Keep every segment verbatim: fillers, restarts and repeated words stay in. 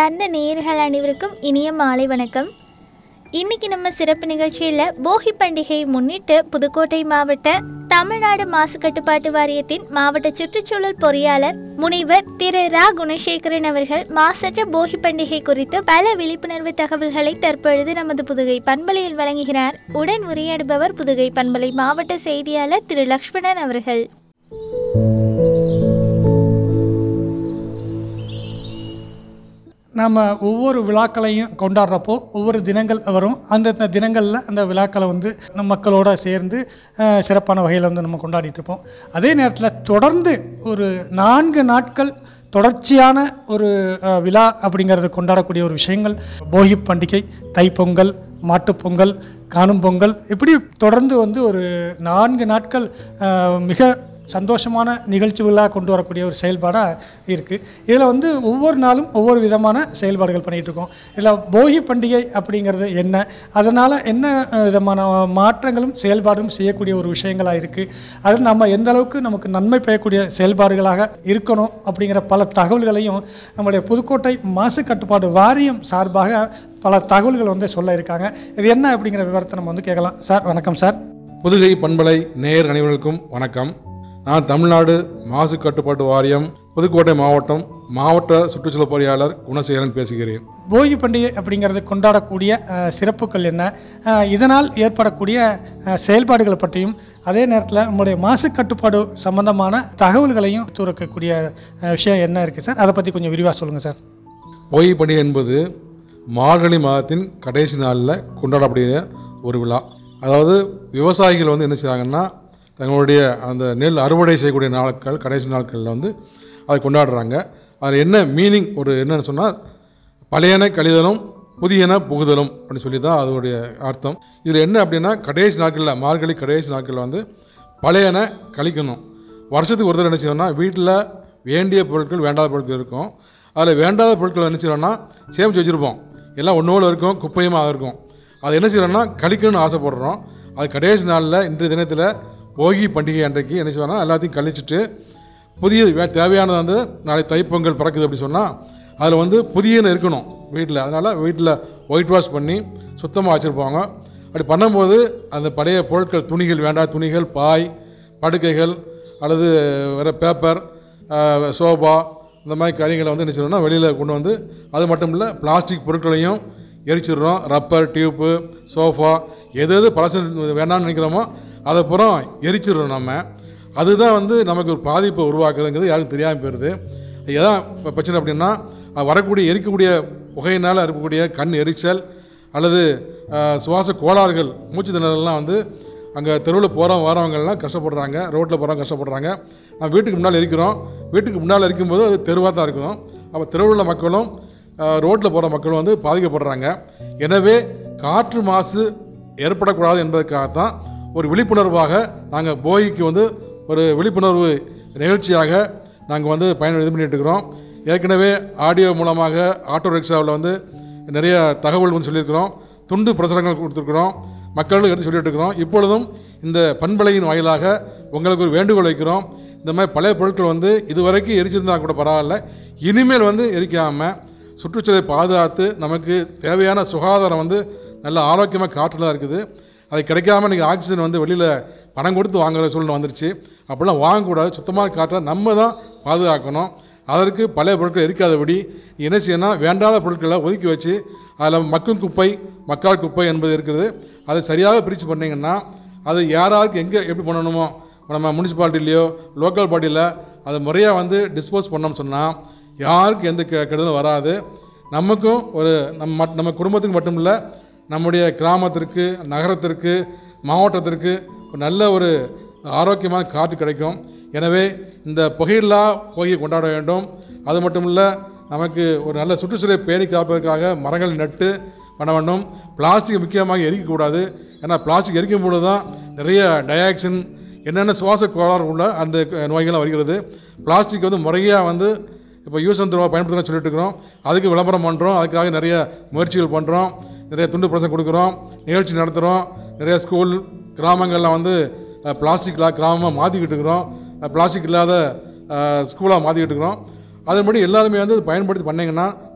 அன்பார்ந்த நேயர்கள் அனைவருக்கும் இனிய மாலை வணக்கம். இன்னைக்கு நம்ம சிறப்பு நிகழ்ச்சியில போகி பண்டிகையை முன்னிட்டு புதுக்கோட்டை மாவட்ட தமிழ்நாடு மாசு கட்டுப்பாட்டு வாரியத்தின் மாவட்ட சுற்றுச்சூழல் பொறியாளர் முனைவர் திரு ரா குணசேகரன் அவர்கள் மாசற்ற போகி பண்டிகை குறித்து பல விழிப்புணர்வு தகவல்களை தற்பொழுது நமது புதுகை பண்பலையில் வழங்குகிறார். உடன் உரையாடுபவர் புதுகை பண்பலை மாவட்ட செய்தியாளர் திரு லக்ஷ்மணன் அவர்கள். நம்ம ஒவ்வொரு விழாக்களையும் கொண்டாடுறப்போ ஒவ்வொரு தினங்கள் வரும். அந்தந்த தினங்களில் அந்த விழாக்களை வந்து நம்ம மக்களோட சேர்ந்து சிறப்பான வகையில் வந்து நம்ம கொண்டாடிட்டு இருப்போம். அதே நேரத்தில் தொடர்ந்து ஒரு நான்கு நாட்கள் தொடர்ச்சியான ஒரு விழா அப்படிங்கிறது கொண்டாடக்கூடிய ஒரு விஷயங்கள் போகி பண்டிகை, தைப்பொங்கல், மாட்டுப்பொங்கல், காணும் பொங்கல், இப்படி தொடர்ந்து வந்து ஒரு நான்கு நாட்கள் மிக சந்தோஷமான நிகழ்ச்சிகளாக கொண்டு வரக்கூடிய ஒரு செயல்பாடாக இருக்குது. இதில் வந்து ஒவ்வொரு நாளும் ஒவ்வொரு விதமான செயல்பாடுகள் பண்ணிகிட்டு இருக்கோம். இதில் போகி பண்டிகை அப்படிங்கிறது என்ன, அதனால் என்ன விதமான மாற்றங்களும் செயல்பாடும் செய்யக்கூடிய ஒரு விஷயங்களாக இருக்குது, அது நம்ம எந்த அளவுக்கு நமக்கு நன்மை பெறக்கூடிய செயல்பாடுகளாக இருக்கணும் அப்படிங்கிற பல தகவல்களையும் நம்முடைய புதுக்கோட்டை மாசு கட்டுப்பாடு வாரியம் சார்பாக பல தகவல்கள் வந்து சொல்ல இருக்காங்க. இது என்ன அப்படிங்கிற விவரத்தை நம்ம வந்து கேட்கலாம். சார் வணக்கம். சார், புதுகை பண்பலை நேயர் அனைவருக்கும் வணக்கம். நான் தமிழ்நாடு மாசு கட்டுப்பாட்டு வாரியம் புதுக்கோட்டை மாவட்டம் மாவட்ட சுற்றுச்சூழல் பொறியாளர் குணசேகரன் பேசுகிறேன். போகி பண்டிகை அப்படிங்கிறது கொண்டாடக்கூடிய சிறப்புகள் என்ன, இதனால் ஏற்படக்கூடிய செயல்பாடுகளை பற்றியும் அதே நேரத்தில் நம்முடைய மாசு கட்டுப்பாடு சம்பந்தமான தகவல்களையும் துறக்கக்கூடிய விஷயம் என்ன இருக்குது சார், அதை பற்றி கொஞ்சம் விரிவாக சொல்லுங்கள் சார். போகி பண்டிகை என்பது மார்கழி மாதத்தின் கடைசி நாளில் கொண்டாடக்கூடிய ஒரு விழா. அதாவது விவசாயிகள் வந்து என்ன செய்கிறாங்கன்னா, தங்களுடைய அந்த நெல் அறுவடை செய்யக்கூடிய நாட்கள் கடைசி நாட்களில் வந்து அதை கொண்டாடுறாங்க. அதில் என்ன மீனிங் ஒரு என்னன்னு சொன்னால், பழையன கழிதலும் புதியன புகுதலும் அப்படின்னு சொல்லி தான் அதோடைய அர்த்தம். இதில் என்ன அப்படின்னா, கடைசி நாட்களில் மார்கழி கடைசி நாட்களில் வந்து பழையன கழிக்கணும். வருஷத்துக்கு ஒரு தடவை என்ன செய்யணும்னா, வீட்டில் வேண்டிய பொருட்கள் வேண்டாத பொருட்கள் இருக்கும். அதில் வேண்டாத பொருட்கள் என்ன செய்யணும்னா சேமித்து வச்சுருப்போம். எல்லாம் ஒன்றோடு இருக்கும், குப்பையுமாக இருக்கும். அது என்ன செய்யணும்னா கழிக்கணும்னு ஆசைப்படுறோம். அது கடைசி நாளில் இன்றைய தினத்தில் போகி பண்டிகை அன்றைக்கு என்ன செய்வாங்கன்னா எல்லாத்தையும் கழிச்சிட்டு புதிய தேவையானது வந்து நாளை தைப்பொங்கல் பிறக்குது அப்படி சொன்னால் அதில் வந்து புதியன்னு இருக்கணும் வீட்டில். அதனால் வீட்டில் ஒயிட் வாஷ் பண்ணி சுத்தமாக வச்சுருப்பாங்க. அப்படி பண்ணும்போது அந்த பழைய பொருட்கள், துணிகள், வேண்டாத துணிகள், பாய், படுக்கைகள் அல்லது வேறு பேப்பர், சோபா, இந்த மாதிரி காரியங்களை வந்து என்ன செய்யணும்னா வெளியில் கொண்டு வந்து, அது மட்டும் இல்லை பிளாஸ்டிக் பொருட்களையும் எரிச்சிடுறோம். ரப்பர், டியூப்பு, சோஃபா, எது எது பழசு வேண்டாம்னு நினைக்கிறோமோ அதை புறம் எரிச்சிடுறோம் நம்ம. அதுதான் வந்து நமக்கு ஒரு பாதிப்பை உருவாக்குறதுங்கிறது யாருக்கும் தெரியாமல் போயிடுது. எதான் இப்போ பிரச்சனை அப்படின்னா, வரக்கூடிய எரிக்கக்கூடிய புகையினால் இருக்கக்கூடிய கண் எரிச்சல் அல்லது சுவாச கோளாறுகள், மூச்சு திணறல்லாம் வந்து அங்கே தெருவில் போகிறோம் வரவங்கள்லாம் கஷ்டப்படுறாங்க, ரோட்டில் போகிறவங்க கஷ்டப்படுறாங்க. நம்ம வீட்டுக்கு முன்னால் எரிக்கிறோம், வீட்டுக்கு முன்னால் எரிக்கும்போது அது தெருவாக தான் இருக்கும். அப்போ தெருவில் மக்களும் ரோட்டில் போகிற மக்களும் வந்து பாதிக்கப்படுறாங்க. எனவே காற்று மாசு ஏற்படக்கூடாது என்பதற்காகத்தான் ஒரு விழிப்புணர்வாக நாங்கள் போகிக்கு வந்து ஒரு விழிப்புணர்வு நிகழ்ச்சியாக நாங்கள் வந்து பயன் இது பண்ணிட்டு இருக்கிறோம். ஏற்கனவே ஆடியோ மூலமாக ஆட்டோ ரிக்ஷாவில் வந்து நிறைய தகவல் வந்து சொல்லியிருக்கிறோம், துண்டு பிரசுரங்கள் கொடுத்துருக்குறோம், மக்களுக்கு எடுத்து சொல்லிட்டு இருக்கிறோம். இப்பொழுதும் இந்த பண்பலையின் வாயிலாக உங்களுக்கு ஒரு வேண்டுகோள் வைக்கிறோம். இந்த மாதிரி பழைய பொருட்கள் வந்து இதுவரைக்கும் எரிச்சிருந்தா கூட பரவாயில்ல, இனிமேல் வந்து எரிக்காமல் சுற்றுச்சூழலை பாதுகாத்து நமக்கு தேவையான சுகாதாரம் வந்து நல்ல ஆரோக்கியமாக காற்றுலாம் இருக்குது. அது கிடைக்காம இன்றைக்கி ஆக்சிஜன் வந்து வெளியில் பணம் கொடுத்து வாங்குகிற சூழ்நிலை வந்துருச்சு. அப்படிலாம் வாங்கக்கூடாது. சுத்தமான காற்றை நம்ம தான் பாதுகாக்கணும். அதற்கு பழைய பொருட்கள் எரிக்காதபடி என்ன செய்யணும், வேண்டாத பொருட்களை ஒதுக்கி வச்சு அதில் மக்கும் குப்பை, மக்கால் குப்பை என்பது இருக்குது. அதை சரியாக பிரித்து பண்ணிங்கன்னா அது யாராருக்கு எங்கே எப்படி பண்ணணுமோ, நம்ம முனிசிபாலிட்டிலையோ லோக்கல் பாடியில் அதை முறையாக வந்து டிஸ்போஸ் பண்ணோம்னு சொன்னால் யாருக்கு எந்த கெடுதலும் வராது. நமக்கும் ஒரு நம்ம நம்ம குடும்பத்துக்கு மட்டும் இல்லை, நம்முடைய கிராமத்திற்கு, நகரத்திற்கு, மாவட்டத்திற்கு ஒரு நல்ல ஒரு ஆரோக்கியமான காற்று கிடைக்கும். எனவே இந்த புகையில்லா போகியை கொண்டாட வேண்டும். அது மட்டும் இல்லை, நமக்கு ஒரு நல்ல சுற்றுச்சூழலை பேணி காப்பதற்காக மரங்கள் நட்டு பண்ண வேண்டும். பிளாஸ்டிக் முக்கியமாக எரிக்கக்கூடாது. ஏன்னா பிளாஸ்டிக் எரிக்கும் பொழுது தான் நிறைய டயாக்சின், என்னென்ன சுவாச கோளாறு உள்ள அந்த நோய்கள்லாம் வருகிறது. பிளாஸ்டிக் வந்து முறையாக வந்து இப்போ யூஸ் அண்ட் த்ரோ பயன்படுத்த சொல்லிட்டு இருக்கிறோம். அதுக்கு விளம்பரம் பண்ணுறோம், அதுக்காக நிறைய முயற்சிகள் பண்ணுறோம், நிறைய துண்டு பிரசம் கொடுக்குறோம், நிகழ்ச்சி நடத்துகிறோம். நிறைய ஸ்கூல் கிராமங்களில் வந்து பிளாஸ்டிக்லாம் கிராமமாக மாற்றிக்கிட்டு இருக்கிறோம், பிளாஸ்டிக் இல்லாத ஸ்கூலாக மாற்றிக்கிட்டு இருக்கிறோம். அதன்படி எல்லாருமே வந்து பயன்படுத்தி பண்ணிங்கன்னா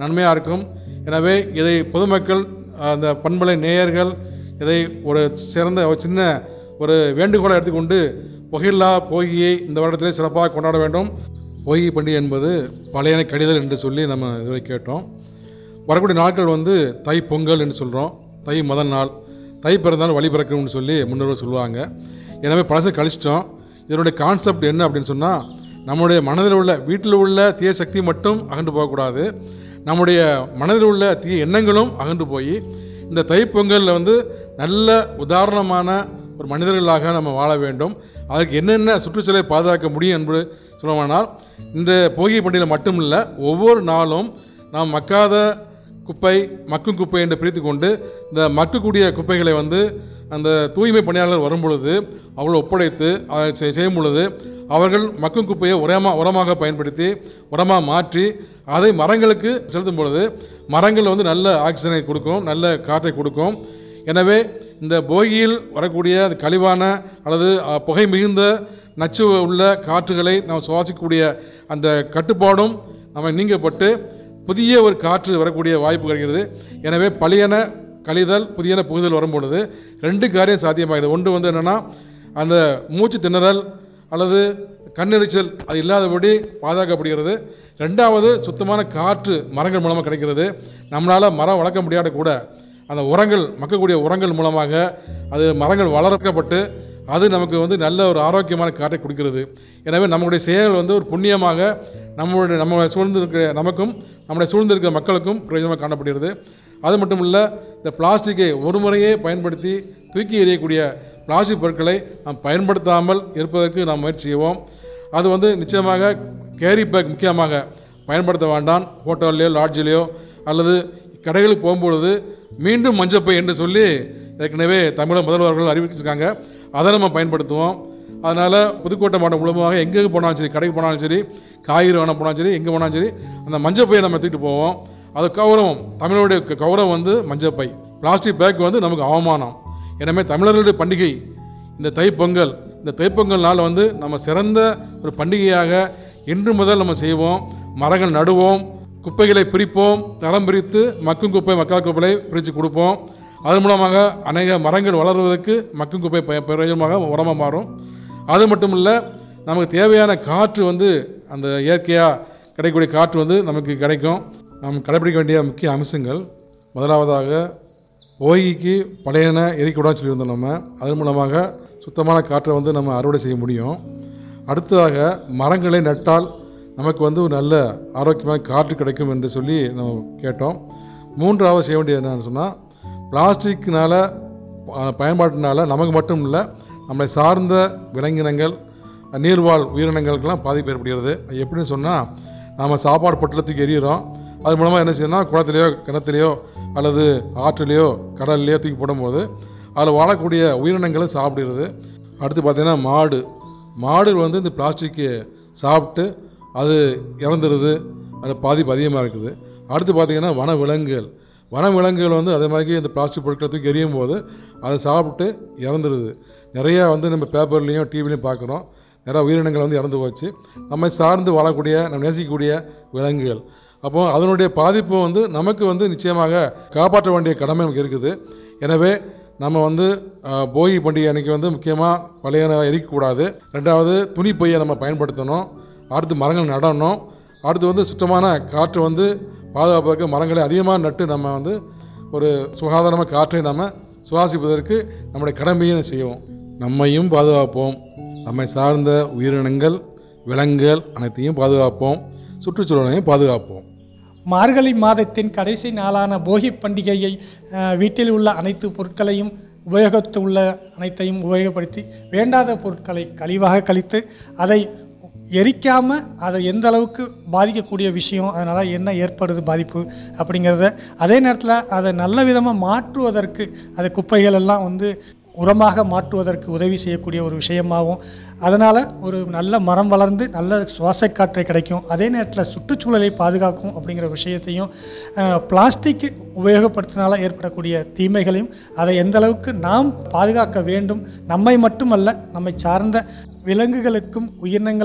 நன்மையாக இருக்கும். எனவே இதை பொதுமக்கள், அந்த பண்பலை நேயர்கள் இதை ஒரு சிறந்த ஒரு சின்ன ஒரு வேண்டுகோளை எடுத்துக்கொண்டு புகையில்லா போகியை இந்த வருடத்திலே சிறப்பாக கொண்டாட வேண்டும். போகி பண்டிகை என்பது பழையன கழிதல் என்று சொல்லி நம்ம இதுவரை கேட்டோம். வரக்கூடிய நாட்கள் வந்து தை பொங்கல் என்று சொல்கிறோம். தை முதல் நாள், தை பிறந்தால் வழி பிறக்கும்னு சொல்லி முன்னோர்கள் சொல்லுவாங்க. எனவே பழசை கழிச்சிட்டோம். இதனுடைய கான்செப்ட் என்ன அப்படின்னு சொன்னால், நம்முடைய மனதில் உள்ள வீட்டில் உள்ள தீய சக்தி மட்டும் அகன்று போகக்கூடாது, நம்முடைய மனதில் உள்ள தீய எண்ணங்களும் அகன்று போய் இந்த தைப்பொங்கலில் வந்து நல்ல உதாரணமான ஒரு மனிதர்களாக நம்ம வாழ வேண்டும். அதற்கு என்னென்ன சுற்றுச்சூழலை பாதுகாக்க முடியும் என்று சொல்லுவானால், இந்த போகி பண்டிகையில் மட்டும் இல்லை, ஒவ்வொரு நாளும் நாம் மக்காத குப்பை மக்கும் குப்பை என்று பிரித்து கொண்டு இந்த மக்கக்கூடிய குப்பைகளை வந்து அந்த தூய்மை பணியாளர்கள் வரும் பொழுது அவர்கள் ஒப்படைத்து அதை செய்யும் பொழுது அவர்கள் மக்கும் குப்பையை உரமாக உரமாக பயன்படுத்தி உரமாக மாற்றி அதை மரங்களுக்கு செலுத்தும் பொழுது மரங்கள் வந்து நல்ல ஆக்சிஜனை கொடுக்கும், நல்ல காற்றை கொடுக்கும். எனவே இந்த போகியில் வரக்கூடிய கழிவான அல்லது புகை மிகுந்த நச்சு உள்ள காற்றுகளை நாம் சுவாசிக்கக்கூடிய அந்த கட்டுப்பாடும் நம்ம நீங்கப்பட்டு புதிய ஒரு காற்று வரக்கூடிய வாய்ப்பு கிடைக்கிறது. எனவே பழையன கழிதல் புதியன புகுதல் வரும்பொழுது ரெண்டு காரியம் சாத்தியமாகிறது. ஒன்று வந்து என்னென்னா, அந்த மூச்சு திணறல் அல்லது கண்ணெரிச்சல் அது இல்லாதபடி பாதுகாக்கப்படுகிறது. ரெண்டாவது, சுத்தமான காற்று மரங்கள் மூலமாக கிடைக்கிறது. நம்மளால் மரம் வளர்க்க முடியாத கூட அந்த உரங்கள் மக்கக்கூடிய உரங்கள் மூலமாக அது மரங்கள் வளர்க்கப்பட்டு அது நமக்கு வந்து நல்ல ஒரு ஆரோக்கியமான காற்றை கொடுக்கிறது. எனவே நம்முடைய செயல்கள் வந்து ஒரு புண்ணியமாக நம்மளுடைய நம்ம சூழ்ந்திருக்கிற நமக்கும் நம்முடைய சூழ்ந்திருக்கிற மக்களுக்கும் பிரயோஜனமாக காணப்படுகிறது. அது மட்டும் இல்லை, இந்த பிளாஸ்டிக்கை ஒரு முறையே பயன்படுத்தி தூக்கி எறியக்கூடிய பிளாஸ்டிக் பொருட்களை நாம் பயன்படுத்தாமல் இருப்பதற்கு நாம் முயற்சி செய்வோம். அது வந்து நிச்சயமாக கேரி பேக் முக்கியமாக பயன்படுத்த வேண்டாம். ஹோட்டல்லையோ லாட்ஜிலையோ அல்லது கடைகளுக்கு போகும்பொழுது மீண்டும் மஞ்சப்பை என்று சொல்லி ஏற்கனவே தமிழக முதல்வர்கள் அறிவிச்சிருக்காங்க. அதை நம்ம பயன்படுத்துவோம். அதனால் புதுக்கோட்டை மாவட்டம் மூலமாக எங்கே போனாலும் சரி, கடைக்கு போனாலும் சரி, காய்கறி வாங்க போனாலும் சரி, எங்கே போனாலும் சரி, அந்த மஞ்சப்பையை நம்ம தூக்கிட்டு போவோம். அது கௌரவம், தமிழருடைய கௌரவம் வந்து மஞ்சப்பை. பிளாஸ்டிக் பேக் வந்து நமக்கு அவமானம். எனவே தமிழர்களுடைய பண்டிகை இந்த தைப்பொங்கல், இந்த தைப்பொங்கல் நாள் வந்து நம்ம சிறந்த ஒரு பண்டிகையாக இன்று முதல் நம்ம செய்வோம். மரங்கள் நடுவோம், குப்பைகளை பிரிப்போம், தரம் பிரித்து மக்கும் குப்பை மக்கா குப்பைகளை பிரித்து கொடுப்போம். அதன் மூலமாக அநேக மரங்கள் வளர்வதற்கு மக்கும் குப்பை பிரயோஜனமாக உரமாக மாறும். அது மட்டும் இல்லை, நமக்கு தேவையான காற்று வந்து அந்த இயற்கையாக கிடைக்கக்கூடிய காற்று வந்து நமக்கு கிடைக்கும். நாம் கடைபிடிக்க வேண்டிய முக்கிய அம்சங்கள், முதலாவதாக போகிக்கு பழையன எரிக்கூடாதுன்னு சொல்லியிருந்தோம். நம்ம அதன் மூலமாக சுத்தமான காற்றை வந்து நம்ம அறுவடை செய்ய முடியும். அடுத்ததாக மரங்களை நட்டால் நமக்கு வந்து ஒரு நல்ல ஆரோக்கியமான காற்று கிடைக்கும் என்று சொல்லி நம்ம கேட்டோம். மூன்றாவது செய்ய வேண்டியது என்னன்னு சொன்னால், பிளாஸ்டிக்னால பயன்பாட்டினால நமக்கு மட்டும் இல்லை, நம்மளை சார்ந்த விலங்கினங்கள் நீர்வாழ் உயிரினங்களுக்கெல்லாம் பாதிப்பு ஏற்படுகிறது. எப்படின்னு சொன்னால், நாம் சாப்பாடு பொட்டலத்துக்கு எரியிறோம். அது மூலமாக என்ன செய்யணும்னா, குளத்துலையோ கிணத்துலையோ அல்லது ஆற்றுலையோ கடல்லையோ தூக்கி போடும்போது அதில் வாழக்கூடிய உயிரினங்களும் சாப்பிடுகிறது. அடுத்து பார்த்திங்கன்னா மாடு மாடு வந்து இந்த பிளாஸ்டிக்கு சாப்பிட்டு அது இறந்துடுது. அது பாதிப்பு அதிகமாக இருக்குது. அடுத்து பார்த்திங்கன்னா வன விலங்குகள் வன விலங்குகள் வந்து அதே மாதிரி இந்த பிளாஸ்டிக் பொருட்களை தூக்கி எரியும் போது அதை சாப்பிட்டு இறந்துடுது. நிறையா வந்து நம்ம பேப்பர்லேயும் டிவிலையும் பார்க்குறோம். நிறையா உயிரினங்கள் வந்து இறந்து போச்சு. நம்மை சார்ந்து வாழக்கூடிய நம்ம நேசிக்கக்கூடிய விலங்குகள். அப்போது அதனுடைய பாதிப்பு வந்து நமக்கு வந்து நிச்சயமாக காப்பாற்ற வேண்டிய கடமை நமக்கு இருக்குது. எனவே நம்ம வந்து போகி பண்டிகை அன்றைக்கி வந்து முக்கியமாக பழையன எரிக்கக்கூடாது. ரெண்டாவது, துணி பையை நம்ம பயன்படுத்தணும். அடுத்து மரங்கள் நடணும். அடுத்து வந்து சுத்தமான காற்று வந்து பாதுகாப்பதற்கு மரங்களை அதிகமாக நட்டு நம்ம வந்து ஒரு சுகாதாரமான காற்றை நம்ம சுவாசிப்பதற்கு நம்முடைய கடமையை செய்வோம். நம்மையும் பாதுகாப்போம், நம்மை சார்ந்த உயிரினங்கள் விலங்குகள் அனைத்தையும் பாதுகாப்போம், சுற்றுச்சூழலையும் பாதுகாப்போம். மார்கழி மாதத்தின் கடைசி நாளான போகி பண்டிகையை வீட்டில் உள்ள அனைத்து பொருட்களையும் உபயோகத்து உள்ள அனைத்தையும் உபயோகப்படுத்தி வேண்டாத பொருட்களை கழிவாக கழித்து அதை எரிக்காமல் அதை எந்த அளவுக்கு பாதிக்கக்கூடிய விஷயம், அதனால் என்ன ஏற்படுது பாதிப்பு அப்படிங்கிறத, அதே நேரத்தில் அதை நல்ல விதமாக மாற்றுவதற்கு அதை குப்பைகள் எல்லாம் வந்து உரமாக மாற்றுவதற்கு உதவி செய்யக்கூடிய ஒரு விஷயமாகவும், அதனால் ஒரு நல்ல மரம் வளர்ந்து நல்ல சுவாச காற்றை கிடைக்கும். அதே நேரத்தில் சுற்றுச்சூழலை பாதுகாக்கும் அப்படிங்கிற விஷயத்தையும், பிளாஸ்டிக் உபயோகப்படுத்தினால ஏற்படக்கூடிய தீமைகளையும் அதை எந்த அளவுக்கு நாம் பாதுகாக்க வேண்டும், நம்மை மட்டுமல்ல நம்மை சார்ந்த விலங்குகளுக்கும் உயிரினங்களையும்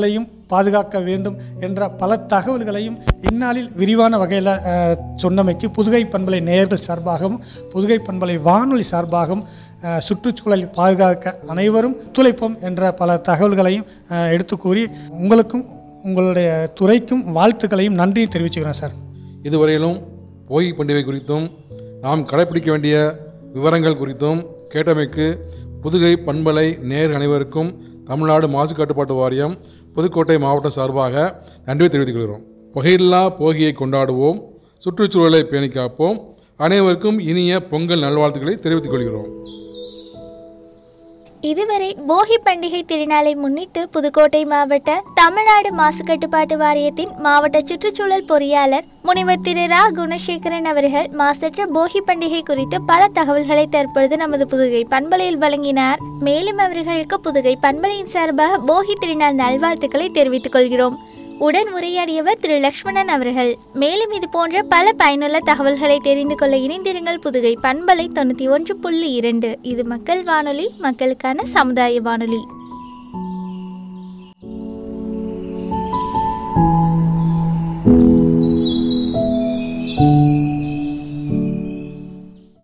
பாதுகாக்க வேண்டும் என்ற பல தகவல்களையும் இந்நாளில் விரிவான வகையில் சொன்னமைக்கு புதுகை பண்பலை நேயர்கள் சார்பாகவும் புதுகை பண்பலை வானொலி சார்பாகவும் சுற்றுச்சூழலை பாதுகாக்க அனைவரும் ஒத்துழைப்போம் என்ற பல தகவல்களையும் எடுத்து கூறி உங்களுக்கும் உங்களுடைய துறைக்கும் வாழ்த்துக்களையும் நன்றியும் தெரிவிச்சுக்கிறேன் சார். இதுவரையிலும் போகி பண்டிகை குறித்தும் நாம் கடைபிடிக்க வேண்டிய விவரங்கள் குறித்தும் கேட்டமைக்கு புதுகை பண்பலை நேர் அனைவருக்கும் தமிழ்நாடு மாசு கட்டுப்பாட்டு வாரியம் புதுக்கோட்டை மாவட்ட சார்பாக நன்றி தெரிவித்துக் கொள்கிறோம். புகையில்லா போகியை கொண்டாடுவோம், சுற்றுச்சூழலை பேணி காப்போம். அனைவருக்கும் இனிய பொங்கல் நல்வாழ்த்துக்களை தெரிவித்துக் கொள்கிறோம். இதுவரை போகி பண்டிகை திருநாளை முன்னிட்டு புதுக்கோட்டை மாவட்ட தமிழ்நாடு மாசு கட்டுப்பாட்டு வாரியத்தின் மாவட்ட சுற்றுச்சூழல் பொறியாளர் முனைவர் திரு ரா குணசேகரன் அவர்கள் மாசற்ற போகி பண்டிகை குறித்து பல தகவல்களை தற்பொழுது நமது புதுகை பண்பலையில் வழங்கினார். மேலும் அவர்களுக்கு புதுகை பண்பலையின் சார்பாக போகி திருநாள் நல்வாழ்த்துக்களை தெரிவித்துக் கொள்கிறோம். உடன் உரையாடியவர் திரு லக்ஷ்மணன் அவர்கள். மேலும் இது போன்ற பல பயனுள்ள தகவல்களை தெரிந்து கொள்ள இணைந்திருங்கள். புதுகை பண்பலை தொண்ணூத்தி ஒன்று புள்ளி இரண்டு. இது மக்கள் வானொலி, மக்களுக்கான சமுதாய வானொலி.